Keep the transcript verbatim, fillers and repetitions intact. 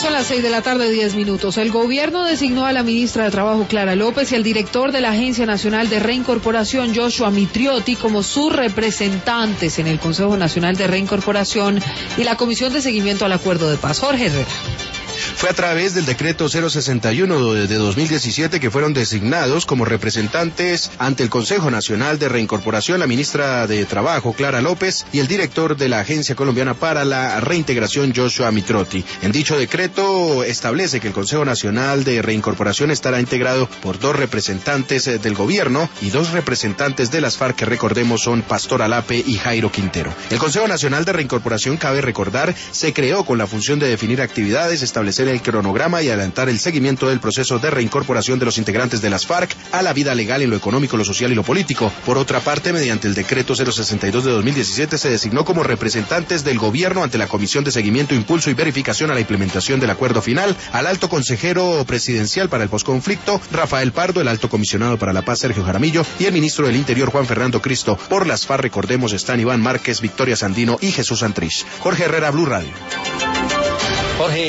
Son las seis de la tarde, diez minutos. El gobierno designó a la ministra de Trabajo, Clara López, y al director de la Agencia Nacional de Reincorporación, Joshua Mitriotti, como sus representantes en el Consejo Nacional de Reincorporación y la Comisión de Seguimiento al Acuerdo de Paz. Jorge Herrera. Fue a través del decreto cero sesenta y uno de dos mil diecisiete que fueron designados como representantes ante el Consejo Nacional de Reincorporación la ministra de Trabajo, Clara López, y el director de la Agencia Colombiana para la Reintegración, Joshua Mitriotti. En dicho decreto establece que el Consejo Nacional de Reincorporación estará integrado por dos representantes del gobierno y dos representantes de las FARC, que recordemos son Pastor Alape y Jairo Quintero. El Consejo Nacional de Reincorporación, cabe recordar, se creó con la función de definir actividades, establecer el cronograma y adelantar el seguimiento del proceso de reincorporación de los integrantes de las FARC a la vida legal en lo económico, lo social y lo político. Por otra parte, mediante el decreto cero sesenta y dos de dos mil diecisiete se designó como representantes del gobierno ante la Comisión de Seguimiento, Impulso y Verificación a la implementación del acuerdo final al alto consejero presidencial para el posconflicto, Rafael Pardo, el alto comisionado para la paz, Sergio Jaramillo, y el ministro del Interior, Juan Fernando Cristo. Por las FARC, recordemos, están Iván Márquez, Victoria Sandino y Jesús Santrich. Jorge Herrera, Blue Radio. Jorge.